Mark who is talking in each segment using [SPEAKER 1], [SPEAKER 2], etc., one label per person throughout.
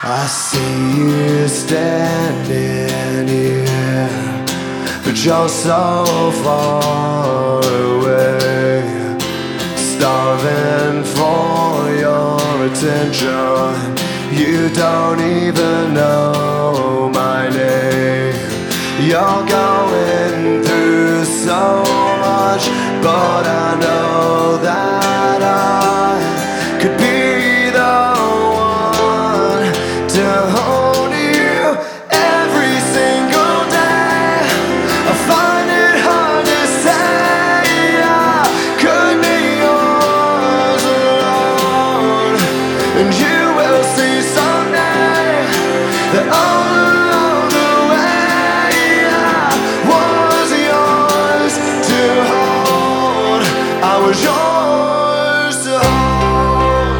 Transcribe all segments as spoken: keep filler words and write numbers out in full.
[SPEAKER 1] I see you standing here, but you're so far away, starving for your attention. You don't even know my name. You're going through so much, but I know that I could be the one to hold you every single day. I find it hard to say I could be yours alone, and you will see someday that all along the way I was yours to hold. I was yours to hold.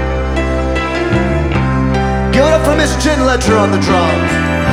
[SPEAKER 1] Give it up for Miss Jen Ledger on the drums.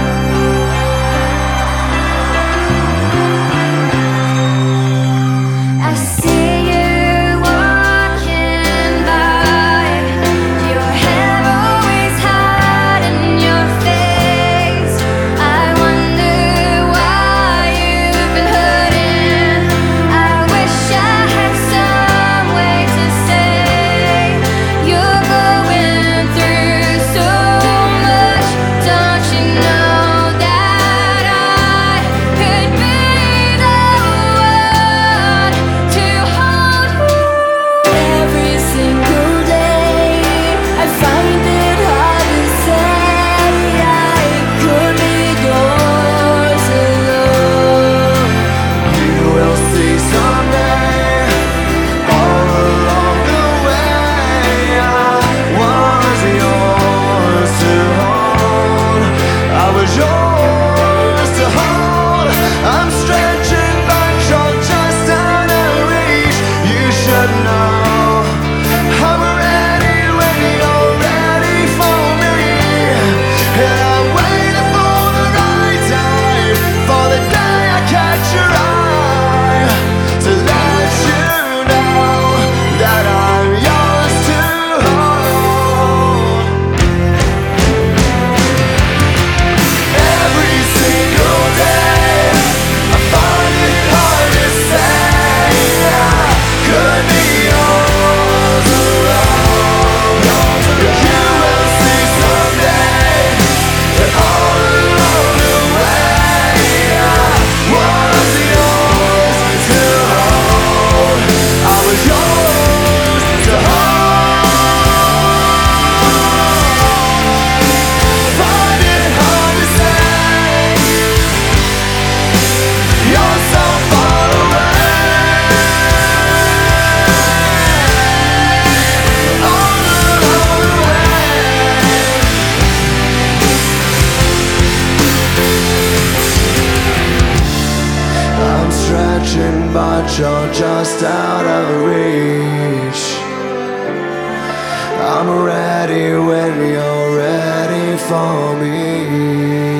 [SPEAKER 2] I see you walking by, your hair always hiding your face. I wonder why you've been hurting. I wish I had some way to say you're going through so much. Don't you know that I could be the one to hold you every single day? I find it hard to say I could be yours alone.
[SPEAKER 1] You will see someday, all along the way I was yours to hold. I was yours to hold. I'm stretching, but you're just out of reach. You should know I'm ready when you're ready for me, and I'm waiting for the right time, for the day I catch your eye, to let you know that I'm yours to hold. Every single day I find it hard to say I could be yours alone. You will see someday that all along the way I was yours to hold. I was yours to hold. Find it hard to say you're so far away. All along the way. I'm stretching, but you're just out of reach. I'm ready when you're ready for me.